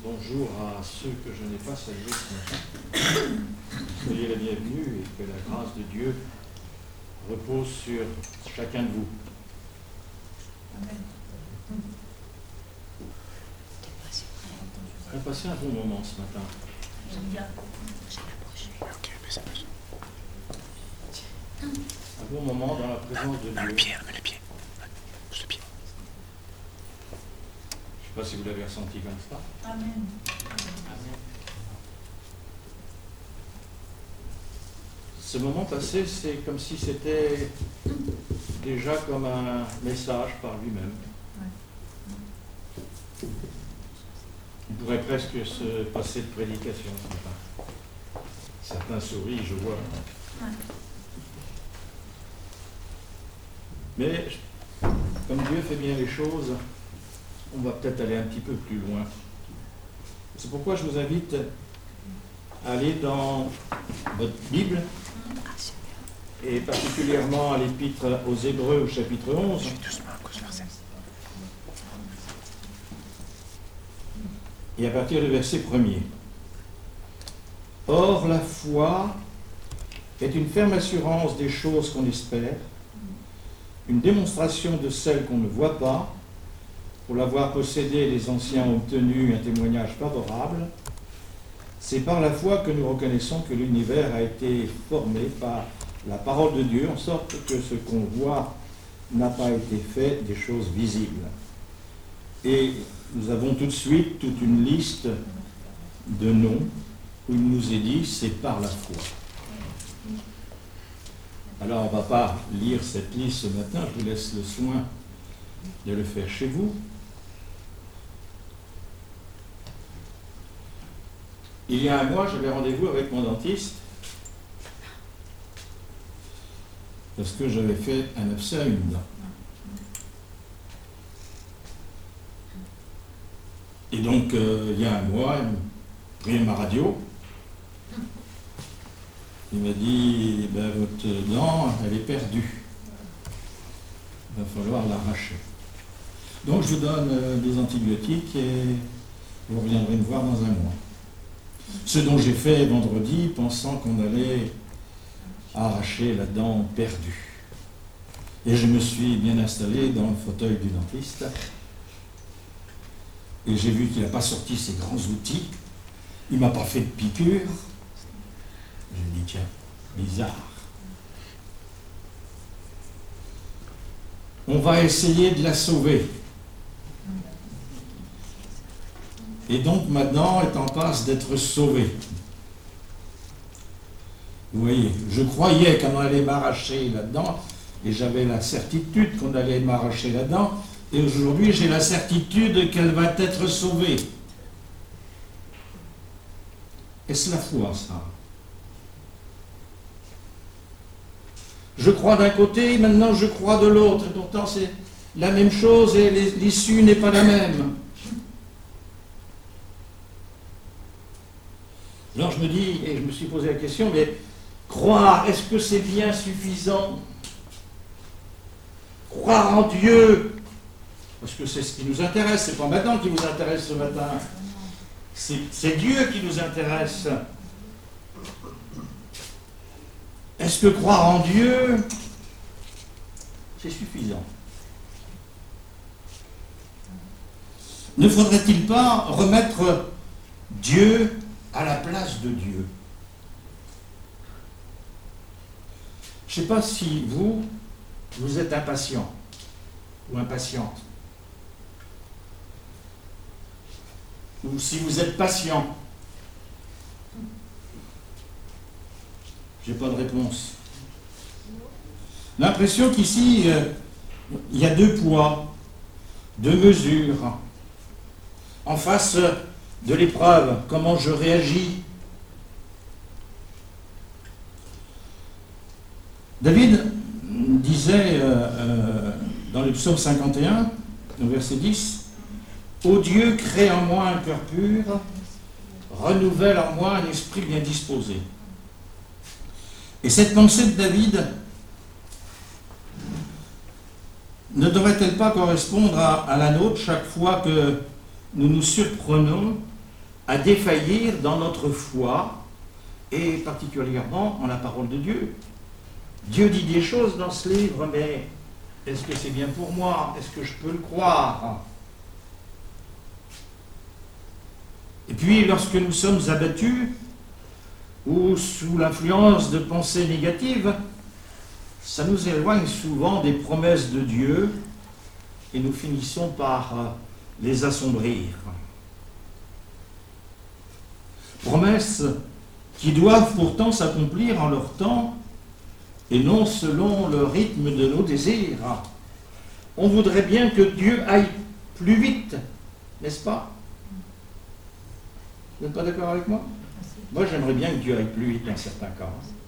Bonjour à ceux que je n'ai pas salués ce matin. Soyez les bienvenus et que la grâce de Dieu repose sur chacun de vous. Amen. On a passé un bon moment ce matin. J'aime bien. Un bon moment dans la présence de Dieu. Le pied, pousse le pied. Je ne sais pas si vous l'avez ressenti comme ça. Amen. Ce moment passé, c'est comme si c'était déjà comme un message par lui-même. Il pourrait presque se passer de prédication ce matin. Certains sourient, je vois. Mais comme Dieu fait bien les choses, on va peut-être aller un petit peu plus loin. C'est pourquoi je vous invite à aller dans votre Bible, et particulièrement à l'Épître aux Hébreux au chapitre 11. Et à partir du verset 1er. Or, la foi est une ferme assurance des choses qu'on espère, une démonstration de celles qu'on ne voit pas. Pour l'avoir possédé, les anciens ont obtenu un témoignage favorable. C'est par la foi que nous reconnaissons que l'univers a été formé par la parole de Dieu, en sorte que ce qu'on voit n'a pas été fait des choses visibles. Et nous avons tout de suite toute une liste de noms où il nous est dit c'est par la foi. Alors on ne va pas lire cette liste ce matin, je vous laisse le soin de le faire chez vous. Il y a un mois, j'avais rendez-vous avec mon dentiste parce que j'avais fait un abcès à une dent. Et donc, il y a un mois, il m'a pris ma radio. Il m'a dit, votre dent, elle est perdue. Il va falloir l'arracher. Donc, je vous donne des antibiotiques et vous reviendrez me voir dans un mois. Ce dont j'ai fait vendredi, pensant qu'on allait arracher la dent perdue. Et je me suis bien installé dans le fauteuil du dentiste. Et j'ai vu qu'il n'a pas sorti ses grands outils. Il ne m'a pas fait de piqûre. Je me dis, tiens, bizarre. On va essayer de la sauver. Et donc maintenant, elle est en passe d'être sauvée. Vous voyez, je croyais qu'on allait m'arracher là-dedans, et j'avais la certitude qu'on allait m'arracher là-dedans, et aujourd'hui j'ai la certitude qu'elle va être sauvée. Est-ce la foi, ça? Je crois d'un côté, maintenant je crois de l'autre, et pourtant c'est la même chose et l'issue n'est pas la même. Alors je me dis, et je me suis posé la question, mais croire, est-ce que c'est bien suffisant? Croire en Dieu, parce que c'est ce qui nous intéresse, c'est pas maintenant qui vous intéresse ce matin, c'est Dieu qui nous intéresse. Est-ce que croire en Dieu, c'est suffisant? Ne faudrait-il pas remettre Dieu à la place de Dieu? Je ne sais pas si vous êtes impatient ou impatiente, ou si vous êtes patient. J'ai pas de réponse. L'impression qu'ici, il y a deux poids, deux mesures. En face de l'épreuve, comment je réagis. David disait dans le psaume 51, au verset 10, « Ô Dieu, crée en moi un cœur pur, renouvelle en moi un esprit bien disposé. » Et cette pensée de David ne devrait-elle pas correspondre à la nôtre chaque fois que nous nous surprenons à défaillir dans notre foi, et particulièrement en la parole de Dieu. Dieu dit des choses dans ce livre, mais est-ce que c'est bien pour moi? Est-ce que je peux le croire? Et puis, lorsque nous sommes abattus, ou sous l'influence de pensées négatives, ça nous éloigne souvent des promesses de Dieu, et nous finissons par les assombrir. Promesses qui doivent pourtant s'accomplir en leur temps, et non selon le rythme de nos désirs. On voudrait bien que Dieu aille plus vite, n'est-ce pas? Vous n'êtes pas d'accord avec moi? Moi, j'aimerais bien que Dieu aille plus vite dans certains cas.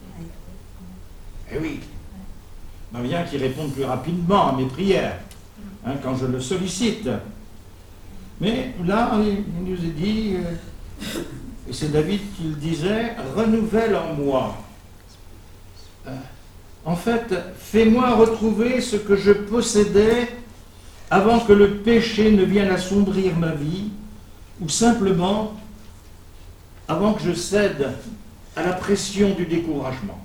Eh oui. J'aimerais bien qu'il réponde plus rapidement à mes prières, quand je le sollicite. Mais là, il nous est dit, et c'est David qui le disait, « Renouvelle en moi ». En fait, fais-moi retrouver ce que je possédais avant que le péché ne vienne assombrir ma vie, ou simplement avant que je cède à la pression du découragement.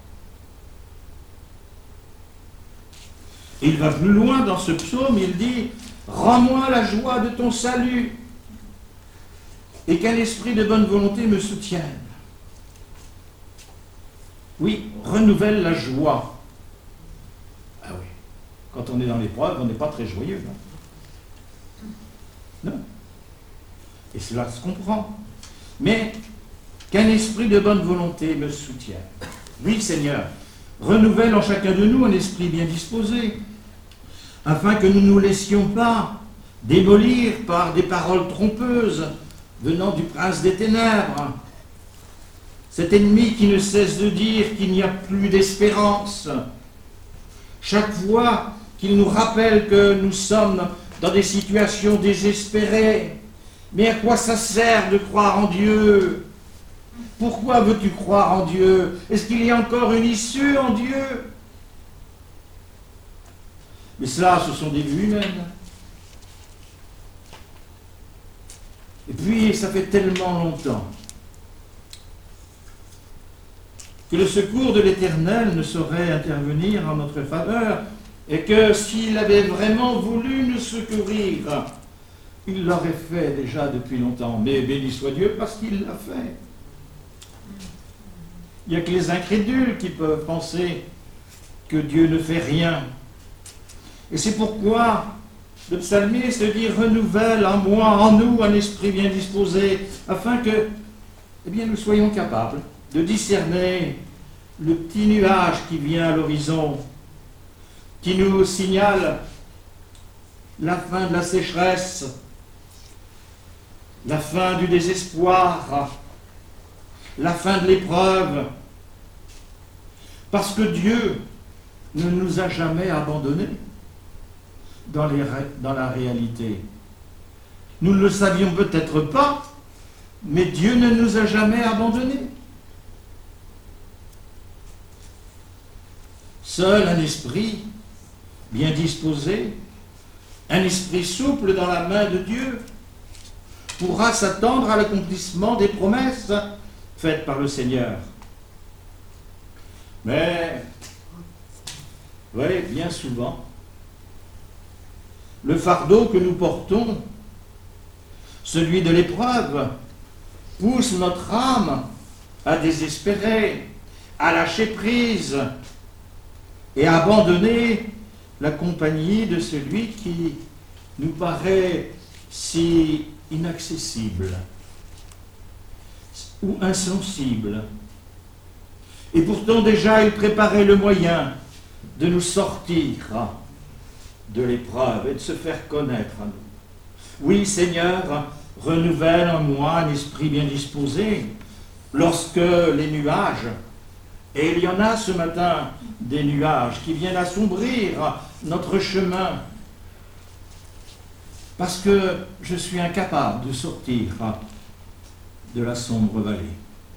Et il va plus loin dans ce psaume, il dit « Rends-moi la joie de ton salut, et qu'un esprit de bonne volonté me soutienne. » Oui, renouvelle la joie. Ah oui, quand on est dans l'épreuve, on n'est pas très joyeux. Non. Et cela se comprend. Mais qu'un esprit de bonne volonté me soutienne. Oui, Seigneur, renouvelle en chacun de nous un esprit bien disposé, afin que nous ne nous laissions pas démolir par des paroles trompeuses venant du prince des ténèbres, cet ennemi qui ne cesse de dire qu'il n'y a plus d'espérance. Chaque fois qu'il nous rappelle que nous sommes dans des situations désespérées, mais à quoi ça sert de croire en Dieu? Pourquoi veux-tu croire en Dieu? Est-ce qu'il y a encore une issue en Dieu? Mais cela, ce sont des vues humaines. Et puis, ça fait tellement longtemps que le secours de l'Éternel ne saurait intervenir en notre faveur, et que s'il avait vraiment voulu nous secourir, il l'aurait fait déjà depuis longtemps. Mais béni soit Dieu parce qu'il l'a fait. Il n'y a que les incrédules qui peuvent penser que Dieu ne fait rien. Et c'est pourquoi le psalmiste dit « Renouvelle en moi, en nous, un esprit bien disposé, afin que nous soyons capables de discerner le petit nuage qui vient à l'horizon, qui nous signale la fin de la sécheresse, la fin du désespoir, la fin de l'épreuve, parce que Dieu ne nous a jamais abandonnés dans la réalité. Nous ne le savions peut-être pas, mais Dieu ne nous a jamais abandonnés. Seul un esprit bien disposé, un esprit souple dans la main de Dieu, pourra s'attendre à l'accomplissement des promesses faites par le Seigneur. Mais, vous voyez, bien souvent, le fardeau que nous portons, celui de l'épreuve, pousse notre âme à désespérer, à lâcher prise et à abandonner la compagnie de celui qui nous paraît si inaccessible ou insensible. Et pourtant déjà il préparait le moyen de nous sortir de l'épreuve et de se faire connaître à nous. Oui, Seigneur, renouvelle en moi un esprit bien disposé lorsque les nuages, et il y en a ce matin des nuages qui viennent assombrir notre chemin, parce que je suis incapable de sortir de la sombre vallée.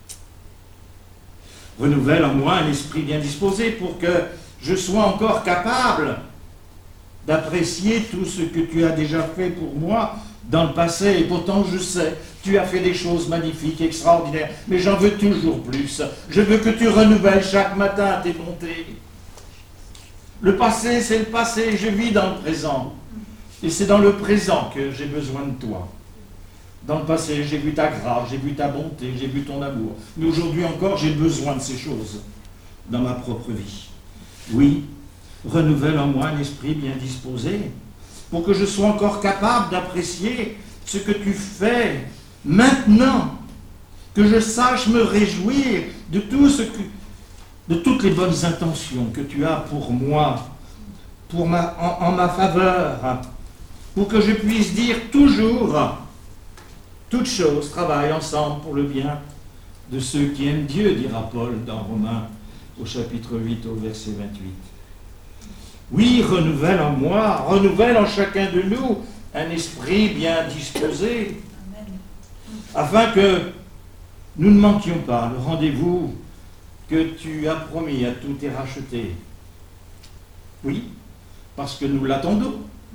Renouvelle en moi un esprit bien disposé pour que je sois encore capable d'apprécier tout ce que tu as déjà fait pour moi dans le passé, et pourtant je sais, tu as fait des choses magnifiques, extraordinaires, mais j'en veux toujours plus. Je veux que tu renouvelles chaque matin tes bontés. Le passé, c'est le passé, je vis dans le présent. Et c'est dans le présent que j'ai besoin de toi. Dans le passé, j'ai vu ta grâce, j'ai vu ta bonté, j'ai vu ton amour. Mais aujourd'hui encore, j'ai besoin de ces choses dans ma propre vie. Oui, renouvelle en moi un esprit bien disposé, pour que je sois encore capable d'apprécier ce que tu fais maintenant, que je sache me réjouir de toutes les bonnes intentions que tu as pour moi, en ma faveur, pour que je puisse dire toujours, toutes choses travaillent ensemble pour le bien de ceux qui aiment Dieu, dira Paul dans Romains au chapitre 8 au verset 28. Oui, renouvelle en moi, renouvelle en chacun de nous un esprit bien disposé, afin que nous ne manquions pas le rendez-vous que tu as promis à tous tes rachetés. Oui, parce que nous l'attendons.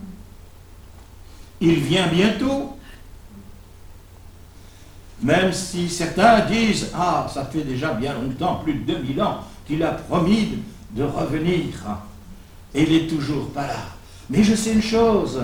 Il vient bientôt. Même si certains disent, ah, ça fait déjà bien longtemps, plus de 2000 ans, qu'il a promis de revenir. Et il n'est toujours pas là. Mais je sais une chose,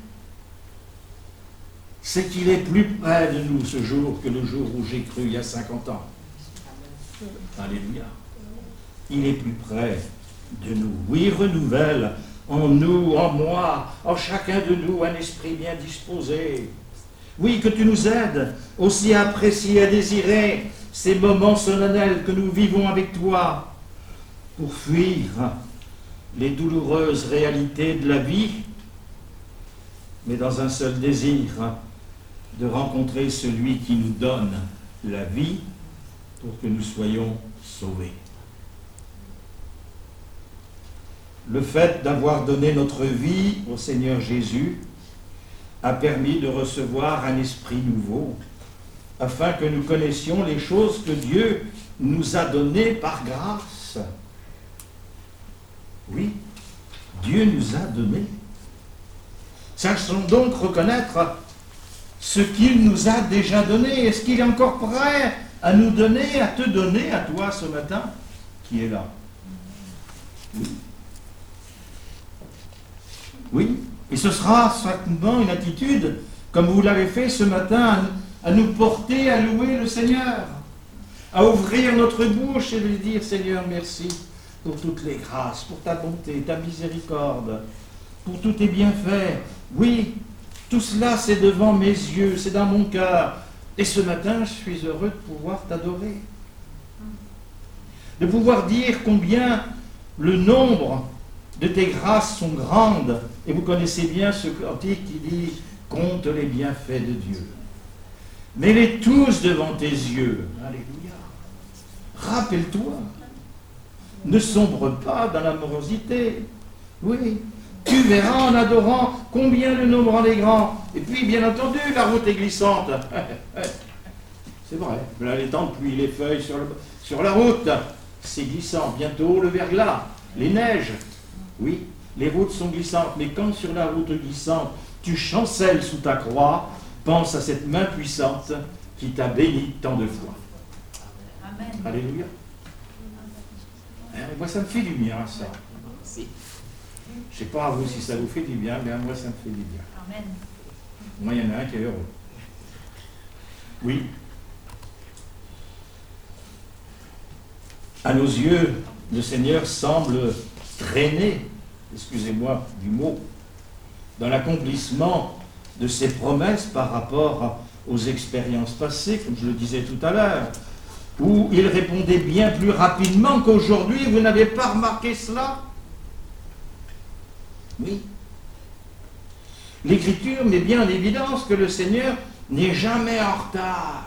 c'est qu'il est plus près de nous ce jour que le jour où j'ai cru il y a 50 ans. Alléluia. Il est plus près de nous. Oui, renouvelle en nous, en moi, en chacun de nous un esprit bien disposé. Oui, que tu nous aides aussi à apprécier, à désirer ces moments solennels que nous vivons avec toi pour fuir les douloureuses réalités de la vie, mais dans un seul désir, de rencontrer celui qui nous donne la vie pour que nous soyons sauvés. Le fait d'avoir donné notre vie au Seigneur Jésus a permis de recevoir un esprit nouveau, afin que nous connaissions les choses que Dieu nous a données par grâce. Oui, Dieu nous a donné. Sachons donc reconnaître ce qu'il nous a déjà donné. Est-ce qu'il est encore prêt à nous donner, à te donner, à toi ce matin, qui est là? Oui. Oui, et ce sera certainement une attitude, comme vous l'avez fait ce matin, à nous porter, à louer le Seigneur, à ouvrir notre bouche et lui dire, Seigneur, merci pour toutes les grâces, pour ta bonté, ta miséricorde, pour tous tes bienfaits. Oui, tout cela, c'est devant mes yeux, c'est dans mon cœur. Et ce matin, je suis heureux de pouvoir t'adorer. De pouvoir dire combien le nombre de tes grâces sont grandes. Et vous connaissez bien ce cantique qui dit « Compte les bienfaits de Dieu ». Mets-les tous devant tes yeux. Alléluia. Rappelle-toi. Ne sombre pas dans la morosité. Oui, tu verras en adorant combien le nombre en est grand. Et puis, bien entendu, la route est glissante. C'est vrai. Là, les temps de pluie, les feuilles sur la route, c'est glissant. Bientôt, le verglas, les neiges. Oui, les routes sont glissantes. Mais quand sur la route glissante, tu chancelles sous ta croix, pense à cette main puissante qui t'a béni tant de fois. Amen. Alléluia. Moi, ça me fait du bien, ça. Je ne sais pas à vous si ça vous fait du bien, mais à moi, ça me fait du bien. Amen. Moi, il y en a un qui est heureux. Oui. À nos yeux, le Seigneur semble traîner, excusez-moi du mot, dans l'accomplissement de ses promesses par rapport aux expériences passées, comme je le disais tout à l'heure, où il répondait bien plus rapidement qu'aujourd'hui. Vous n'avez pas remarqué cela? Oui. L'Écriture met bien en évidence que le Seigneur n'est jamais en retard.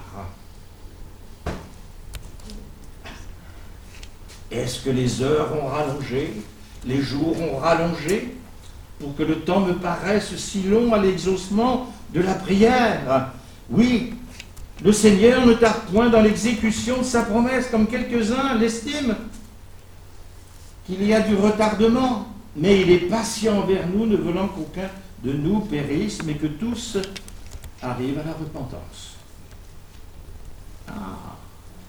Est-ce que les heures ont rallongé, les jours ont rallongé, pour que le temps me paraisse si long à l'exaucement de la prière? Oui, le Seigneur ne tarde point dans l'exécution de sa promesse, comme quelques-uns l'estiment, qu'il y a du retardement, mais il est patient envers nous, ne voulant qu'aucun de nous périsse, mais que tous arrive à la repentance. Ah.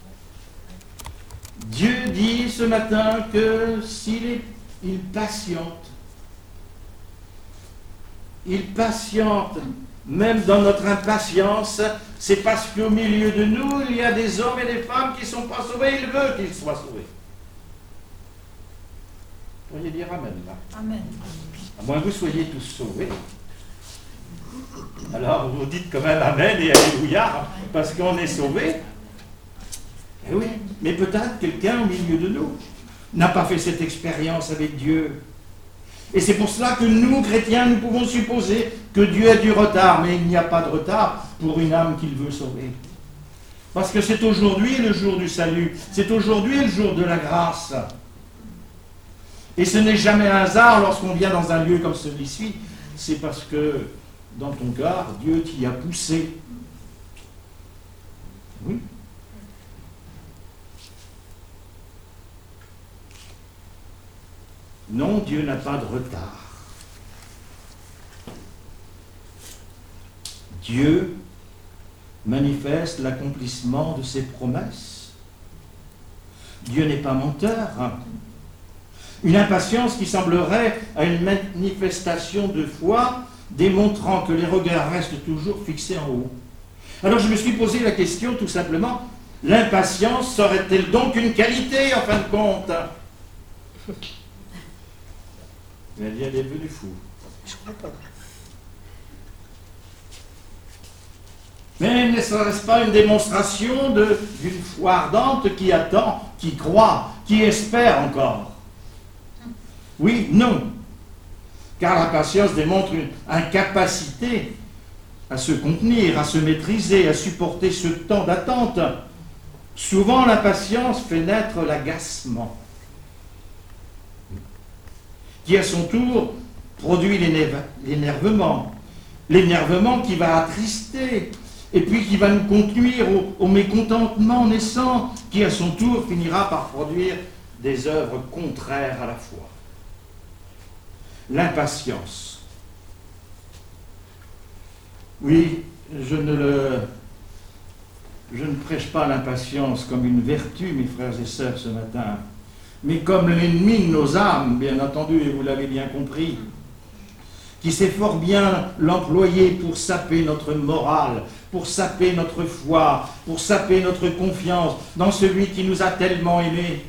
Dieu dit ce matin que il patiente, même dans notre impatience, c'est parce qu'au milieu de nous, il y a des hommes et des femmes qui ne sont pas sauvés, il veut qu'ils soient sauvés. Vous pourriez dire Amen, là. Amen. À moins que vous soyez tous sauvés. Alors vous dites quand même Amen et Alléluia, parce qu'on est sauvés. Eh oui, mais peut-être quelqu'un au milieu de nous n'a pas fait cette expérience avec Dieu. Et c'est pour cela que nous, chrétiens, nous pouvons supposer que Dieu a du retard, mais il n'y a pas de retard pour une âme qu'il veut sauver. Parce que c'est aujourd'hui le jour du salut, c'est aujourd'hui le jour de la grâce. Et ce n'est jamais un hasard lorsqu'on vient dans un lieu comme celui-ci, c'est parce que dans ton cœur, Dieu t'y a poussé. Oui. Non, Dieu n'a pas de retard. Dieu manifeste l'accomplissement de ses promesses. Dieu n'est pas menteur. Une impatience qui semblerait à une manifestation de foi, démontrant que les regards restent toujours fixés en haut. Alors je me suis posé la question tout simplement, l'impatience serait-elle donc une qualité en fin de compte? Elle vient d'être devenue fou. Mais ne serait-ce pas une démonstration d'une foi ardente qui attend, qui croit, qui espère encore? Oui, non. Car la patience démontre une incapacité à se contenir, à se maîtriser, à supporter ce temps d'attente. Souvent, l'impatience fait naître l'agacement, qui à son tour produit l'énervement. L'énervement qui va attrister, et puis qui va nous conduire au mécontentement naissant, qui à son tour finira par produire des œuvres contraires à la foi. L'impatience. Oui, je ne prêche pas l'impatience comme une vertu, mes frères et sœurs, ce matin, mais comme l'ennemi de nos âmes, bien entendu, et vous l'avez bien compris, qui sait fort bien l'employer pour saper notre morale, pour saper notre foi, pour saper notre confiance dans celui qui nous a tellement aimés.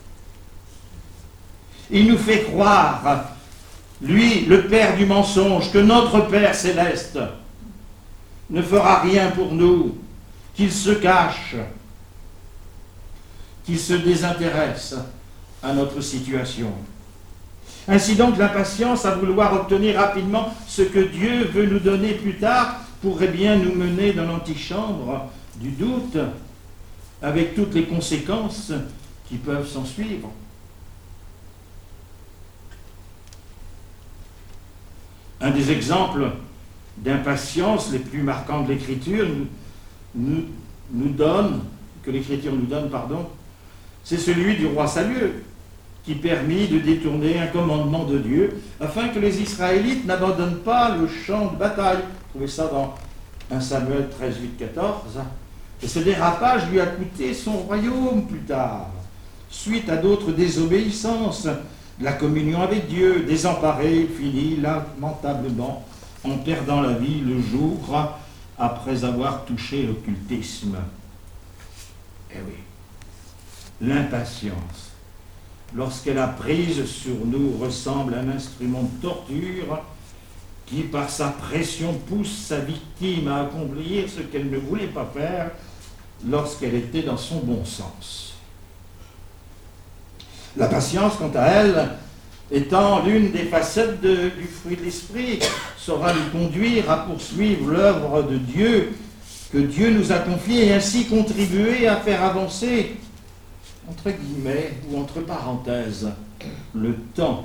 Il nous fait croire, lui, le Père du mensonge, que notre Père céleste ne fera rien pour nous, qu'il se cache, qu'il se désintéresse à notre situation. Ainsi donc, l'impatience à vouloir obtenir rapidement ce que Dieu veut nous donner plus tard pourrait bien nous mener dans l'antichambre du doute, avec toutes les conséquences qui peuvent s'en suivre. Un des exemples d'impatience les plus marquants de l'Écriture l'Écriture nous donne, c'est celui du roi Saül, qui permit de détourner un commandement de Dieu, afin que les Israélites n'abandonnent pas le champ de bataille. Vous trouvez ça dans 1 Samuel 13, 8, 14. Et ce dérapage lui a coûté son royaume plus tard, suite à d'autres désobéissances, de la communion avec Dieu. Désemparé, il finit lamentablement en perdant la vie le jour après avoir touché l'occultisme. Eh oui, l'impatience, lorsqu'elle a prise sur nous, ressemble à un instrument de torture qui, par sa pression, pousse sa victime à accomplir ce qu'elle ne voulait pas faire lorsqu'elle était dans son bon sens. La patience, quant à elle, étant l'une des facettes du fruit de l'esprit, saura nous conduire à poursuivre l'œuvre de Dieu que Dieu nous a confiée et ainsi contribuer à faire avancer, entre guillemets ou entre parenthèses, le temps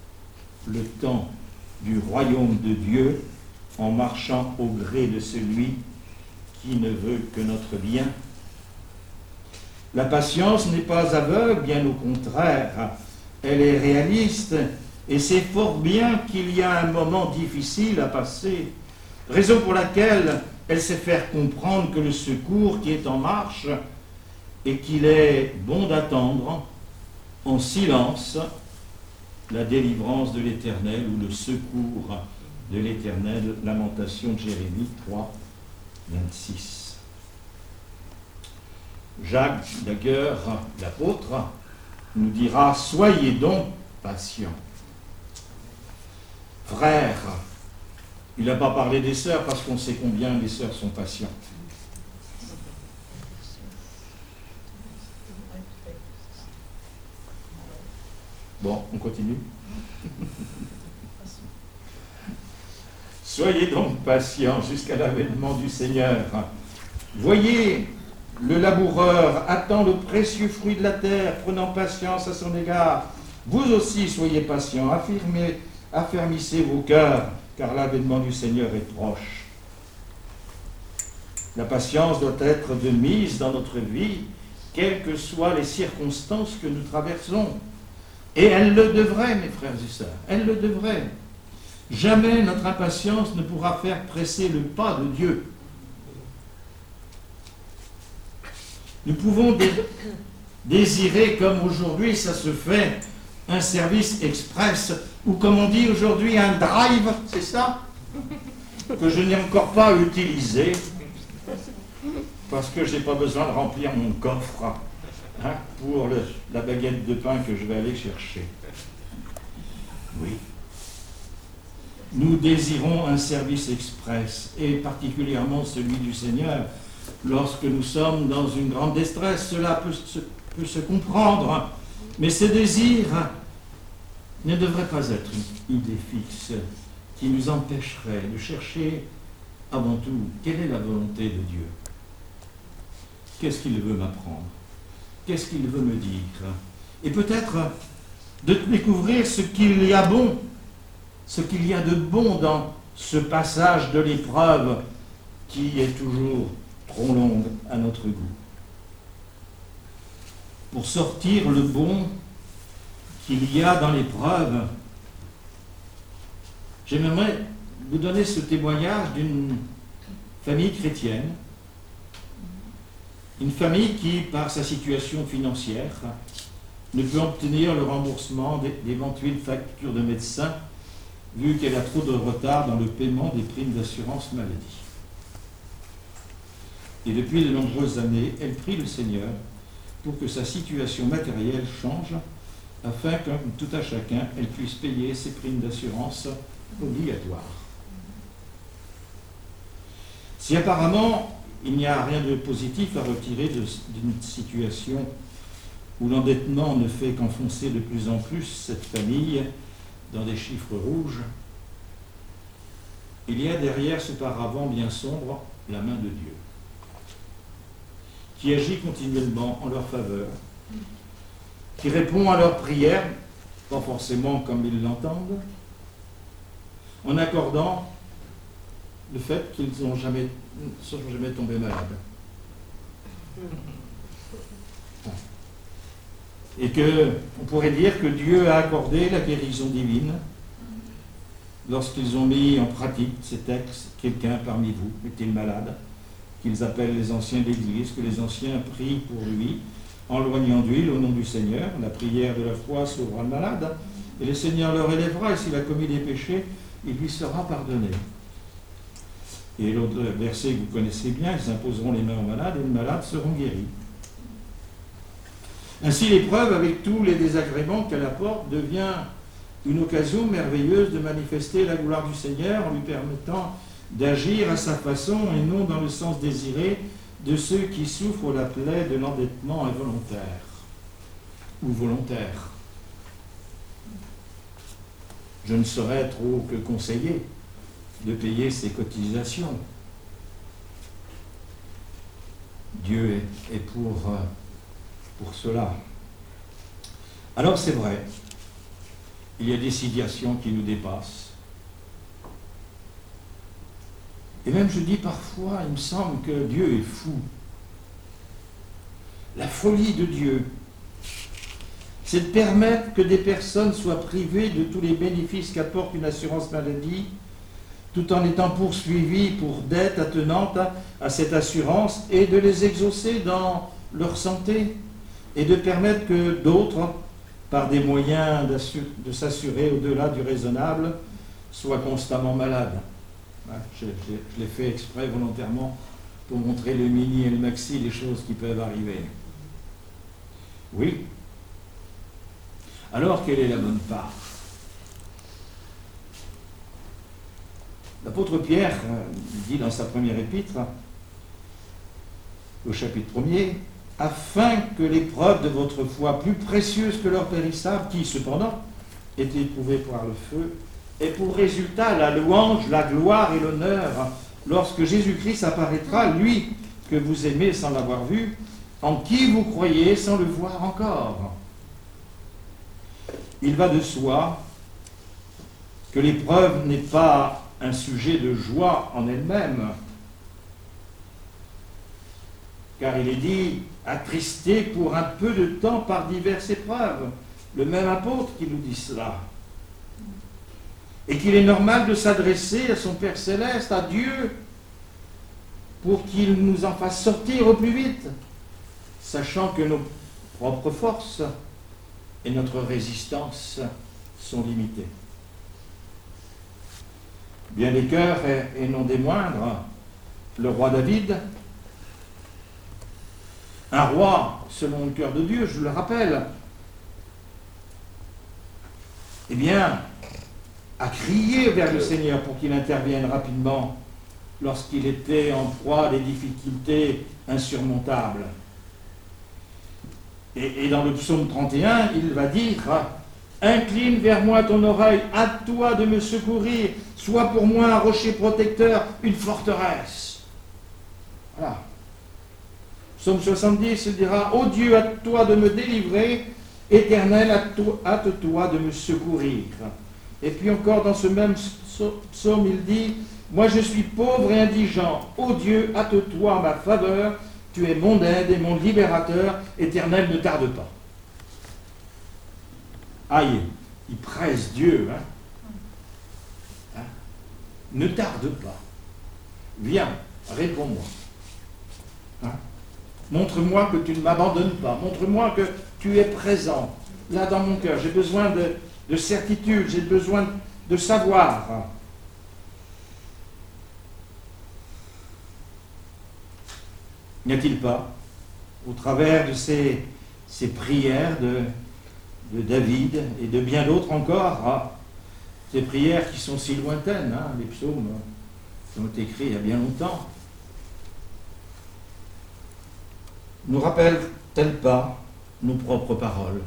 du royaume de Dieu en marchant au gré de celui qui ne veut que notre bien. La patience n'est pas aveugle, bien au contraire, elle est réaliste et sait fort bien qu'il y a un moment difficile à passer, raison pour laquelle Elle sait faire comprendre que le secours qui est en marche et qu'il est bon d'attendre en silence la délivrance de l'Éternel ou le secours de l'Éternel. Lamentation de Jérémie 3, 26. Jacques Daguerre, l'apôtre, nous dira « Soyez donc patients ». Frères, il n'a pas parlé des sœurs parce qu'on sait combien les sœurs sont patientes. Bon, on continue. Soyez donc patients jusqu'à l'avènement du Seigneur. Voyez, le laboureur attend le précieux fruit de la terre, prenant patience à son égard. Vous aussi soyez patients, affermissez vos cœurs, car l'avènement du Seigneur est proche. La patience doit être de mise dans notre vie, quelles que soient les circonstances que nous traversons. Et elle le devrait, mes frères et sœurs, elle le devrait. Jamais notre impatience ne pourra faire presser le pas de Dieu. Nous pouvons désirer, comme aujourd'hui ça se fait, un service express, ou comme on dit aujourd'hui, un drive, c'est ça? Que je n'ai encore pas utilisé, parce que je n'ai pas besoin de remplir mon coffre pour la baguette de pain que je vais aller chercher. Oui. Nous désirons un service express, et particulièrement celui du Seigneur, lorsque nous sommes dans une grande détresse. Cela peut se comprendre, mais ce désir ne devrait pas être une idée fixe qui nous empêcherait de chercher avant tout quelle est la volonté de Dieu. Qu'est-ce qu'il veut m'apprendre? Qu'est-ce qu'il veut me dire? Et peut-être de découvrir ce qu'il y a bon, ce qu'il y a de bon dans ce passage de l'épreuve qui est toujours trop longue à notre goût. Pour sortir le bon qu'il y a dans l'épreuve, j'aimerais vous donner ce témoignage d'une famille chrétienne, une famille qui, par sa situation financière, ne peut obtenir le remboursement d'éventuelles factures de médecins, vu qu'elle a trop de retard dans le paiement des primes d'assurance maladie. Et depuis de nombreuses années, elle prie le Seigneur pour que sa situation matérielle change, afin que, tout à chacun, elle puisse payer ses primes d'assurance obligatoires. Si apparemment il n'y a rien de positif à retirer d'une situation où l'endettement ne fait qu'enfoncer de plus en plus cette famille dans des chiffres rouges, il y a derrière ce paravent bien sombre la main de Dieu, qui agit continuellement en leur faveur, qui répond à leurs prières, pas forcément comme ils l'entendent, en accordant le fait qu'ils ne sont jamais tombés malades. Et on pourrait dire que Dieu a accordé la guérison divine lorsqu'ils ont mis en pratique ces textes. Quelqu'un parmi vous est-il malade? Qu'ils appellent les anciens de l'Église, que les anciens prient pour lui, en loignant d'huile au nom du Seigneur. La prière de la foi sauvera le malade, et le Seigneur le relèvera, et s'il a commis des péchés, il lui sera pardonné. Et l'autre verset que vous connaissez bien, ils imposeront les mains aux malades, et les malades seront guéris. Ainsi, l'épreuve, avec tous les désagréments qu'elle apporte, devient une occasion merveilleuse de manifester la gloire du Seigneur en lui permettant d'agir à sa façon et non dans le sens désiré de ceux qui souffrent la plaie de l'endettement involontaire ou volontaire. Je ne saurais trop que conseiller de payer ses cotisations. Dieu est pour cela. Alors c'est vrai, il y a des situations qui nous dépassent. Et même je dis parfois, il me semble que Dieu est fou. La folie de Dieu, c'est de permettre que des personnes soient privées de tous les bénéfices qu'apporte une assurance maladie, tout en étant poursuivis pour dettes attenantes à cette assurance, et de les exaucer dans leur santé, et de permettre que d'autres, par des moyens de s'assurer au-delà du raisonnable, soient constamment malades. Je l'ai fait exprès volontairement pour montrer le mini et le maxi, les choses qui peuvent arriver. Oui. Alors, quelle est la bonne part? L'apôtre Pierre dit dans sa première épître, au chapitre 1er, « Afin que l'épreuve de votre foi, plus précieuse que l'or périssable, qui cependant est éprouvée par le feu, ait pour résultat la louange, la gloire et l'honneur lorsque Jésus-Christ apparaîtra, lui que vous aimez sans l'avoir vu, en qui vous croyez sans le voir encore. » Il va de soi que l'épreuve n'est pas un sujet de joie en elle-même, car il est dit « attristé pour un peu de temps par diverses épreuves ». Le même apôtre qui nous dit cela. Et qu'il est normal de s'adresser à son Père Céleste, à Dieu, pour qu'il nous en fasse sortir au plus vite, sachant que nos propres forces et notre résistance sont limitées. Bien des cœurs, et non des moindres, le roi David, un roi selon le cœur de Dieu, je le rappelle, eh bien, a crié vers le Seigneur pour qu'il intervienne rapidement lorsqu'il était en proie à des difficultés insurmontables. Et dans le psaume 31, il va dire « Incline vers moi ton oreille, hâte-toi de me secourir, sois pour moi un rocher protecteur, une forteresse. » Voilà. Psaume 70, il dira « Ô Dieu, hâte-toi de me délivrer, Éternel, hâte-toi de me secourir. » Et puis encore dans ce même psaume, il dit « Moi je suis pauvre et indigent. Ô Dieu, hâte-toi ma faveur. Tu es mon aide et mon libérateur. Éternel, ne tarde pas. » Aïe, il presse Dieu. Hein? Ne tarde pas. Viens, réponds-moi. Hein? Montre-moi que tu ne m'abandonnes pas. Montre-moi que tu es présent là dans mon cœur. J'ai besoin de certitude, j'ai besoin de savoir. N'y a-t-il pas, au travers de ces prières de David et de bien d'autres encore, ces prières qui sont si lointaines, les psaumes qui ont été écrits il y a bien longtemps, nous rappellent-elles pas nos propres paroles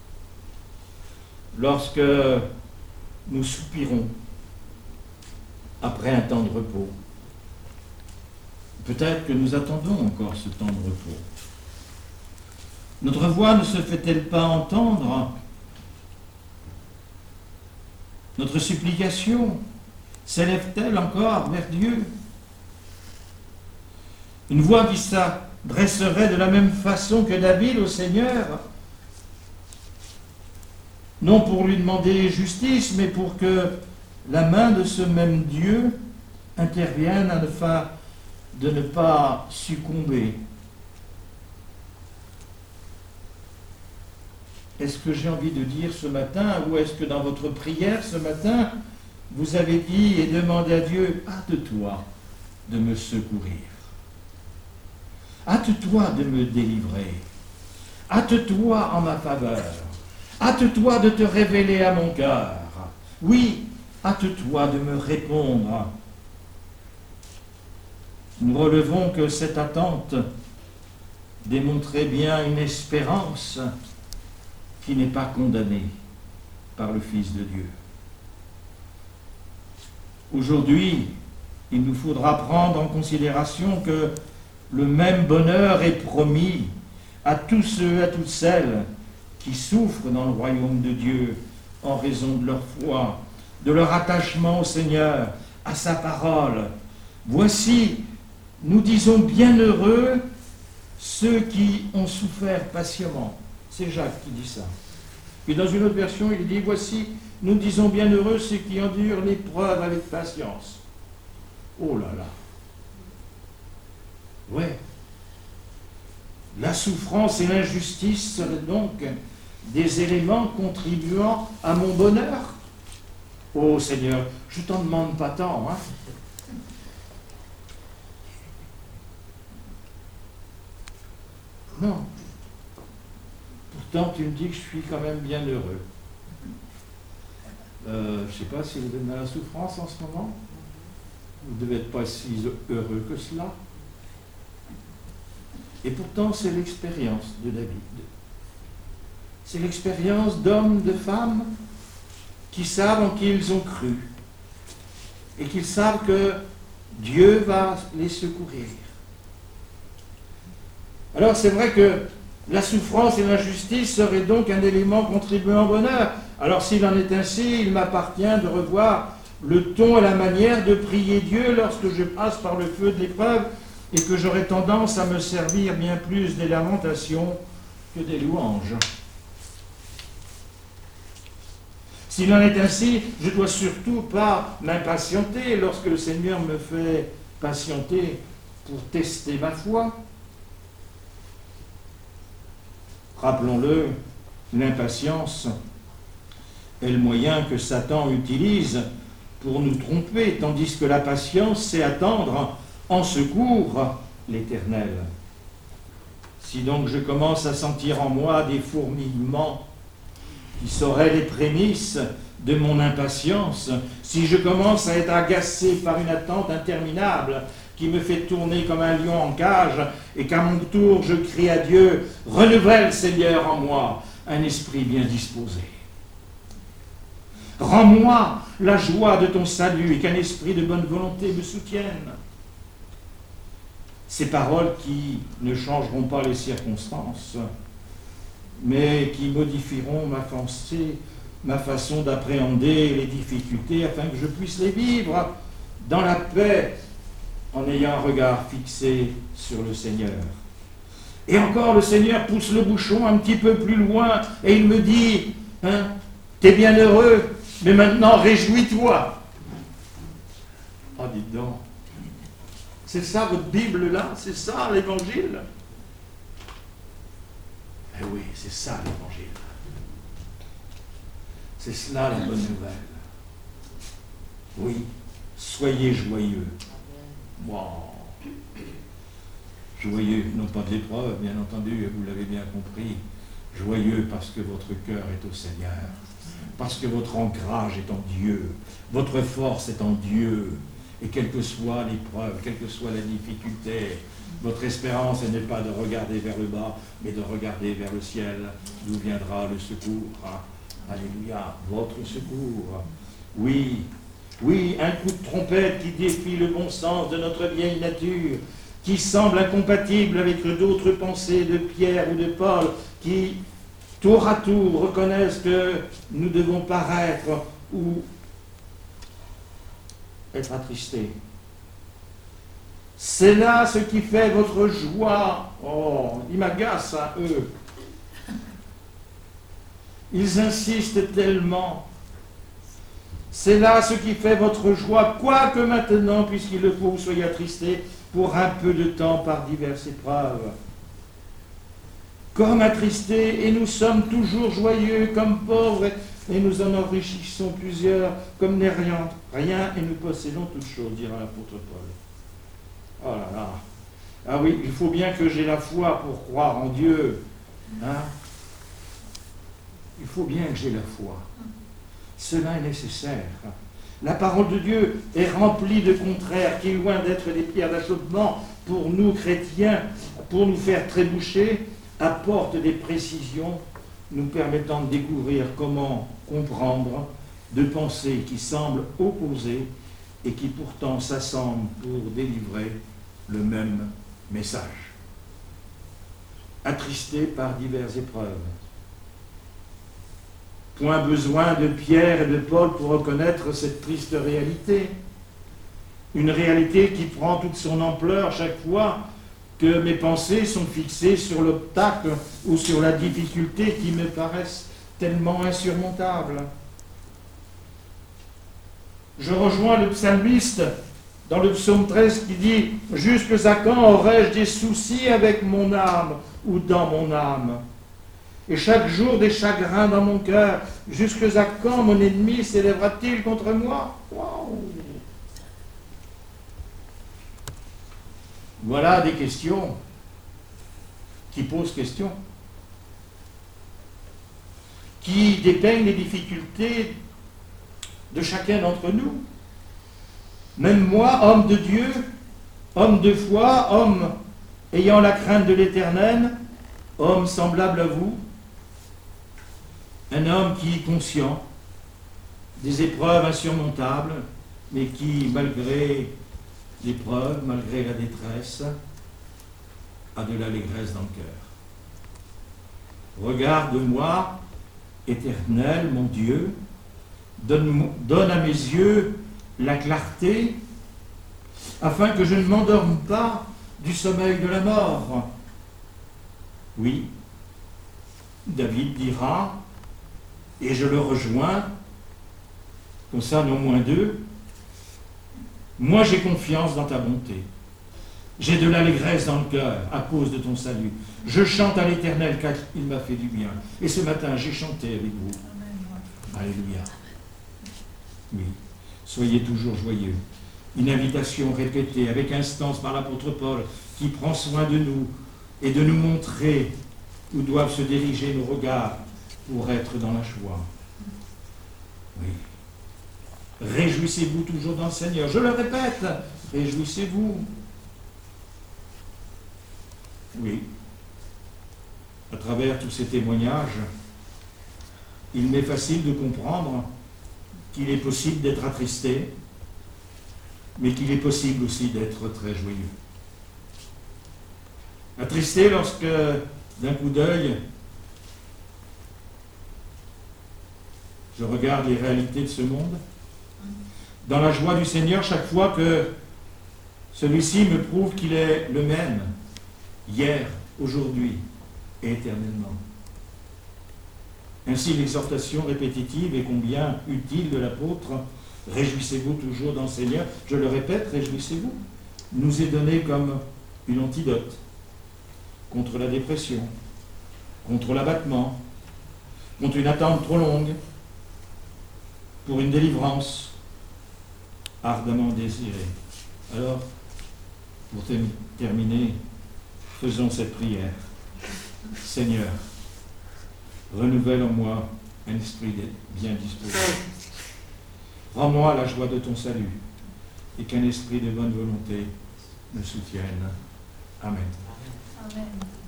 lorsque nous soupirons après un temps de repos? Peut-être que nous attendons encore ce temps de repos. Notre voix ne se fait-elle pas entendre? Notre supplication s'élève-t-elle encore vers Dieu? Une voix qui s'adresserait de la même façon que David au Seigneur, non pour lui demander justice, mais pour que la main de ce même Dieu intervienne afin de ne pas succomber. Est-ce que j'ai envie de dire ce matin, ou est-ce que dans votre prière ce matin, vous avez dit et demandé à Dieu, hâte-toi de me secourir, hâte-toi de me délivrer, hâte-toi en ma faveur, hâte-toi de te révéler à mon cœur, oui, hâte-toi de me répondre. Nous relevons que cette attente démontrait bien une espérance qui n'est pas condamnée par le Fils de Dieu. Aujourd'hui, il nous faudra prendre en considération que le même bonheur est promis à tous ceux, à toutes celles qui souffrent dans le royaume de Dieu en raison de leur foi, de leur attachement au Seigneur, à sa parole. Voici, nous disons bienheureux ceux qui ont souffert patiemment. C'est Jacques qui dit ça. Puis dans une autre version, il dit, voici, nous disons bienheureux ceux qui endurent l'épreuve avec patience. Oh là là. Ouais. La souffrance et l'injustice seraient donc des éléments contribuant à mon bonheur. Oh Seigneur, je t'en demande pas tant, hein. Non. Pourtant, tu me dis que je suis quand même bien heureux. Je ne sais pas si vous êtes dans la souffrance en ce moment. Vous ne devez être pas si heureux que cela. Et pourtant, c'est l'expérience de David. C'est l'expérience d'hommes, de femmes qui savent en qui ils ont cru et qu'ils savent que Dieu va les secourir. Alors c'est vrai que la souffrance et l'injustice seraient donc un élément contribuant au bonheur. Alors s'il en est ainsi, il m'appartient de revoir le ton et la manière de prier Dieu lorsque je passe par le feu de l'épreuve et que j'aurai tendance à me servir bien plus des lamentations que des louanges. S'il en est ainsi, je ne dois surtout pas m'impatienter lorsque le Seigneur me fait patienter pour tester ma foi. Rappelons-le, l'impatience est le moyen que Satan utilise pour nous tromper, tandis que la patience, c'est attendre en secours l'Éternel. Si donc je commence à sentir en moi des fourmillements qui seraient les prémices de mon impatience, si je commence à être agacé par une attente interminable qui me fait tourner comme un lion en cage, et qu'à mon tour je crie à Dieu, renouvelle Seigneur en moi un esprit bien disposé. Rends-moi la joie de ton salut et qu'un esprit de bonne volonté me soutienne. Ces paroles qui ne changeront pas les circonstances, mais qui modifieront ma pensée, ma façon d'appréhender les difficultés afin que je puisse les vivre dans la paix en ayant un regard fixé sur le Seigneur. Et encore, le Seigneur pousse le bouchon un petit peu plus loin et il me dit, hein, t'es bien heureux, mais maintenant réjouis-toi. Ah, dites donc, c'est ça votre Bible là? C'est ça l'Évangile? Eh oui, c'est ça l'Évangile. C'est cela la bonne nouvelle. Oui, soyez joyeux. Wow. Joyeux, non pas de l'épreuve, bien entendu, vous l'avez bien compris. Joyeux parce que votre cœur est au Seigneur, parce que votre ancrage est en Dieu, votre force est en Dieu. Et quelle que soit l'épreuve, quelle que soit la difficulté, votre espérance n'est pas de regarder vers le bas, mais de regarder vers le ciel, d'où viendra le secours. Alléluia, votre secours. Oui, oui, un coup de trompette qui défie le bon sens de notre vieille nature, qui semble incompatible avec d'autres pensées de Pierre ou de Paul, qui, tour à tour, reconnaissent que nous devons paraître ou être attristés. C'est là ce qui fait votre joie. Oh, ils m'agacent à eux. Ils insistent tellement. C'est là ce qui fait votre joie, quoique maintenant, puisqu'il le faut, vous soyez attristés pour un peu de temps par diverses épreuves. Comme attristés, et nous sommes toujours joyeux, comme pauvres, et nous en enrichissons plusieurs, comme n'est rien, et nous possédons toutes choses, dira l'apôtre Paul. Oh là là. Ah oui, il faut bien que j'ai la foi pour croire en Dieu. Hein? Il faut bien que j'ai la foi. Cela est nécessaire. La parole de Dieu est remplie de contraires qui, loin d'être des pierres d'achoppement pour nous chrétiens, pour nous faire trébucher, apportent des précisions nous permettant de découvrir comment comprendre deux pensées qui semblent opposées et qui pourtant s'assemblent pour délivrer le même message. Attristés par diverses épreuves. Point besoin de Pierre et de Paul pour reconnaître cette triste réalité. Une réalité qui prend toute son ampleur chaque fois que mes pensées sont fixées sur l'obstacle ou sur la difficulté qui me paraissent tellement insurmontables. Je rejoins le psalmiste dans le psaume 13 qui dit « Jusque à quand aurais-je des soucis avec mon âme ou dans mon âme ? Et chaque jour des chagrins dans mon cœur. Jusque à quand mon ennemi s'élèvera-t-il contre moi ?» Wow. Voilà des questions qui posent question, qui dépeignent les difficultés de chacun d'entre nous. Même moi, homme de Dieu, homme de foi, homme ayant la crainte de l'Éternel, homme semblable à vous, un homme qui est conscient des épreuves insurmontables, mais qui, malgré l'épreuve, malgré la détresse, a de l'allégresse dans le cœur. Regarde-moi, Éternel, mon Dieu, donne à mes yeux la clarté, afin que je ne m'endorme pas du sommeil de la mort. Oui, David dira, et je le rejoins, comme ça non moins deux, moi j'ai confiance dans ta bonté. J'ai de l'allégresse dans le cœur à cause de ton salut. Je chante à l'Éternel car il m'a fait du bien. Et ce matin, j'ai chanté avec vous. Alléluia. Oui, soyez toujours joyeux. Une invitation répétée avec instance par l'apôtre Paul qui prend soin de nous et de nous montrer où doivent se diriger nos regards pour être dans la joie. Oui. Réjouissez-vous toujours dans le Seigneur. Je le répète, réjouissez-vous. Oui. À travers tous ces témoignages, il m'est facile de comprendre qu'il est possible d'être attristé, mais qu'il est possible aussi d'être très joyeux. Attristé lorsque, d'un coup d'œil, je regarde les réalités de ce monde, dans la joie du Seigneur chaque fois que celui-ci me prouve qu'il est le même, hier, aujourd'hui et éternellement. Ainsi, l'exhortation répétitive et combien utile de l'apôtre, réjouissez-vous toujours dans le Seigneur, je le répète, réjouissez-vous, nous est donnée comme une antidote contre la dépression, contre l'abattement, contre une attente trop longue, pour une délivrance ardemment désirée. Alors, pour terminer, faisons cette prière. Seigneur, renouvelle en moi un esprit bien disposé. Rends-moi la joie de ton salut et qu'un esprit de bonne volonté me soutienne. Amen. Amen.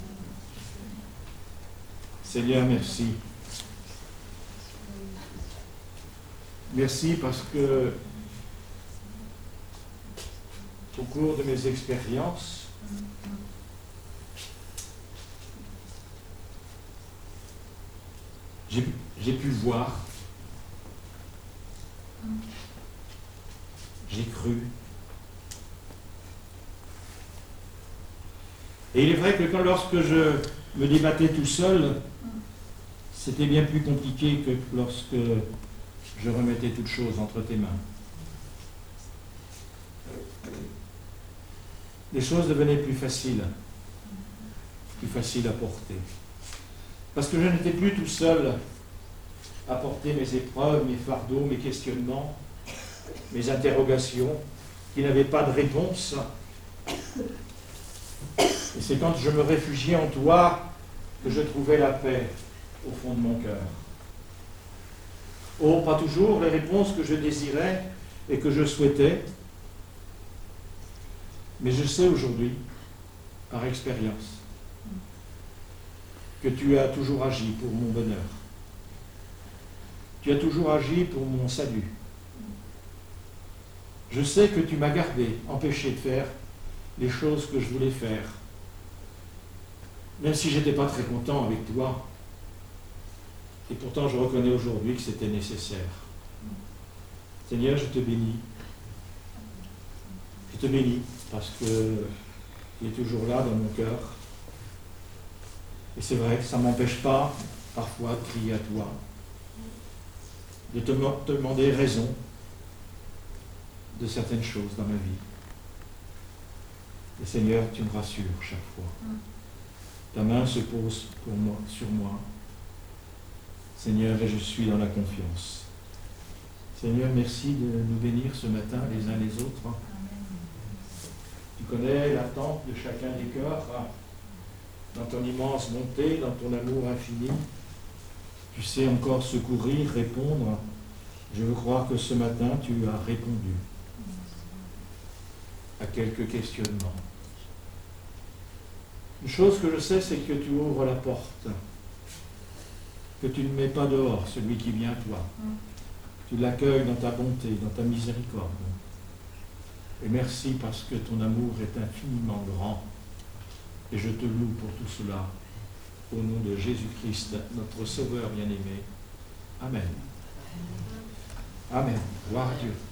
Seigneur, merci. Merci parce que au cours de mes expériences, j'ai pu voir, j'ai cru. Et il est vrai que lorsque je me débattais tout seul, c'était bien plus compliqué que lorsque je remettais toutes choses entre tes mains. Les choses devenaient plus faciles à porter. Parce que je n'étais plus tout seul à porter mes épreuves, mes fardeaux, mes questionnements, mes interrogations, qui n'avaient pas de réponse. Et c'est quand je me réfugiais en toi que je trouvais la paix au fond de mon cœur. Oh, pas toujours les réponses que je désirais et que je souhaitais, mais je sais aujourd'hui, par expérience, que tu as toujours agi pour mon bonheur. Tu as toujours agi pour mon salut. Je sais que tu m'as gardé, empêché de faire les choses que je voulais faire. Même si je n'étais pas très content avec toi. Et pourtant, je reconnais aujourd'hui que c'était nécessaire. Seigneur, je te bénis. Je te bénis parce que tu es toujours là dans mon cœur. Et c'est vrai que ça ne m'empêche pas, parfois, de crier à toi, de te demander raison de certaines choses dans ma vie. Et Seigneur, tu me rassures chaque fois. Ta main se pose pour moi, sur moi. Seigneur, et je suis dans la confiance. Seigneur, merci de nous bénir ce matin les uns les autres. Tu connais l'attente de chacun des cœurs, dans ton immense bonté, dans ton amour infini. Tu sais encore secourir, répondre. Je veux croire que ce matin, tu as répondu à quelques questionnements. Une chose que je sais, c'est que tu ouvres la porte, que tu ne mets pas dehors celui qui vient à toi. Tu l'accueilles dans ta bonté, dans ta miséricorde. Et merci parce que ton amour est infiniment grand. Et je te loue pour tout cela, au nom de Jésus-Christ, notre Sauveur bien-aimé. Amen. Amen. Gloire à Dieu.